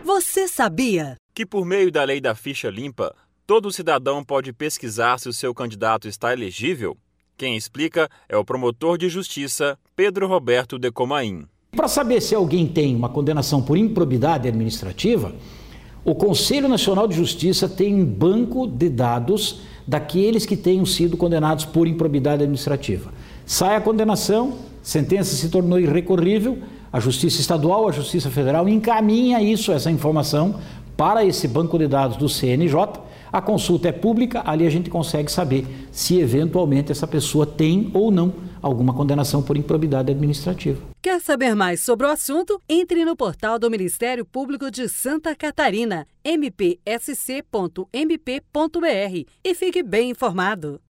Você sabia que por meio da lei da ficha limpa, todo cidadão pode pesquisar se o seu candidato está elegível? Quem explica é o promotor de justiça Pedro Roberto de Comaim. Para saber se alguém tem uma condenação por improbidade administrativa, o Conselho Nacional de Justiça tem um banco de dados daqueles que tenham sido condenados por improbidade administrativa. Sai a condenação, sentença se tornou irrecorrível, a Justiça Estadual, a Justiça Federal encaminha essa informação para esse banco de dados do CNJ. A consulta é pública, ali a gente consegue saber se eventualmente essa pessoa tem ou não alguma condenação por improbidade administrativa. Quer saber mais sobre o assunto? Entre no portal do Ministério Público de Santa Catarina, mpsc.mp.br, e fique bem informado.